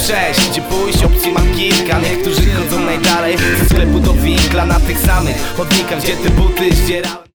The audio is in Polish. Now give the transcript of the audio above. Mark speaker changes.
Speaker 1: 6, gdzie pójść, opcji mam kilka. Niektórzy chodzą najdalej, ze sklepu do winkla, na tych samych chodnikach, gdzie te buty zdzierałem.